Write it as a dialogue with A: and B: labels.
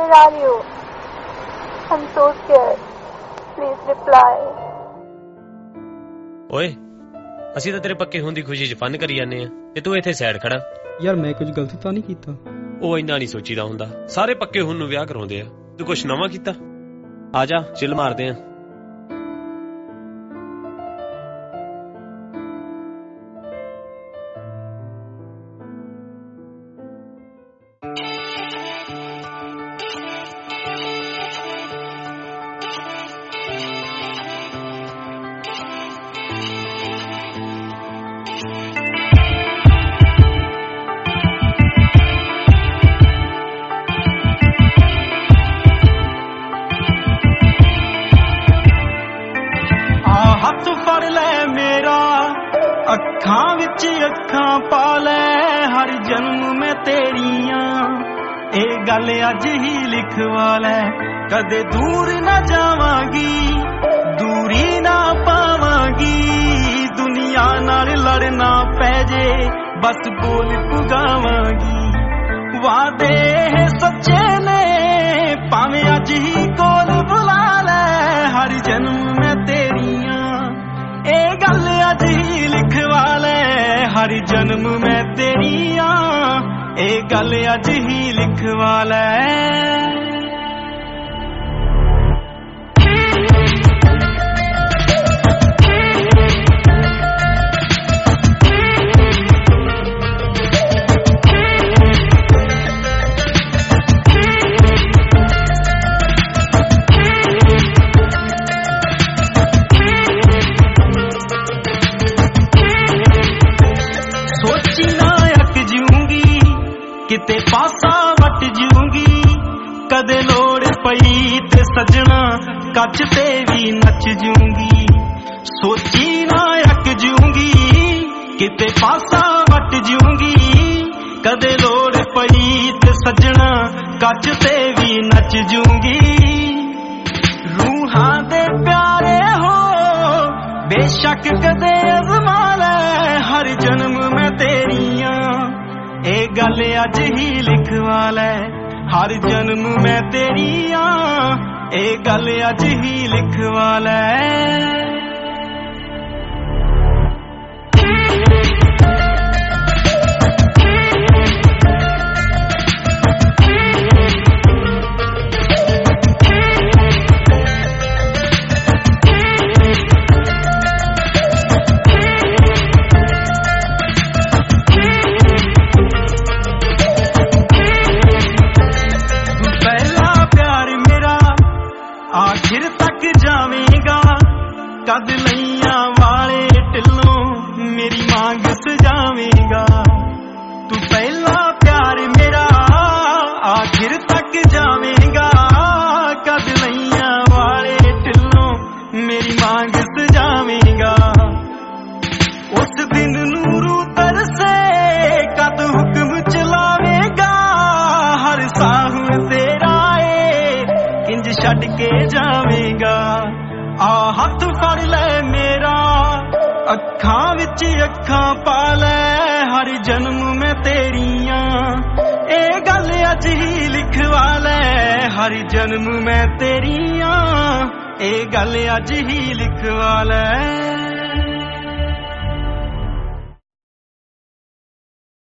A: Where are you? I'm so scared. Please reply.
B: ਓਏ ਅਸੀਂ ਤਾਂ ਤੇਰੇ ਪੱਕੇ ਹੋਣ ਦੀ ਖੁਸ਼ੀ 'ਚ ਫਨ ਕਰੀ ਜਾਂਦੇ ਆ ਤੇ ਤੂੰ ਇੱਥੇ ਸਾਈਡ ਖੜਾ।
C: ਯਾਰ ਮੈਂ ਕੁਝ ਗਲਤ ਤਾਂ ਨਹੀਂ ਕੀਤਾ।
B: ਉਹ ਇੰਨਾ ਨਹੀਂ ਸੋਚੀਦਾ ਹੁੰਦਾ, ਸਾਰੇ ਪੱਕੇ ਹੋਣ ਨੂੰ ਵਿਆਹ ਕਰਾਉਂਦੇ ਆ, ਤੂੰ ਕੁਛ ਨਵਾਂ ਕੀਤਾ। ਆ ਜਾ ਚਿੱਲ ਮਾਰਦੇ ਆ।
D: हथ फड़ ले मेरा अखां विच अखां पा ले हर जन्म में तेरिया ए गल अज ही लिखवा ले कदे दूर ना जावांगी दूरी ना पावांगी दुनिया नाल लड़ना पै जे बस बोल पुगावांगी वादे सच्चे ने भावें अज ही कोल बुला ले हर जन्म में तेरिया ए गल अज ही लिखवा ले हर जन्म में तेरिया ए गल अज ही लिखवा ले। किते पासा वट जूंगी कदे लोड़ पई ते सजना कच ते भी नच जूंगी सोची ना अक जूंगी किते पासा वट जूंगी कदे लोड़ पई ते सजना कच ते भी नच जूंगी रूहां दे प्यारे हो बेशक कदे अज़मा ले हर जन्म में तेरिया ए गल अज ही लिखवा ले हर जन्म में तेरिया ए गल अज ही लिखवा ले। आखिर तक जावेगा कद लैया वाले टिल्लों मेरी मांग सजावेगा तू पहला प्यार मेरा आखिर तक जावेगा कद लैया वाले टिल्लों मेरी मांग सजावेगा उस दिन नूरू तरसे कद हुक्म चलावेगा हर साहू तेरा इंज छड़ के जावेगा आ हथ फड़ ले मेरा अखां विच अखां पा ले हर जन्म में तेरिया ए गल अज ही लिखवा ले हर जन्म में तेरिया ए गल अज ही लिखवा ले।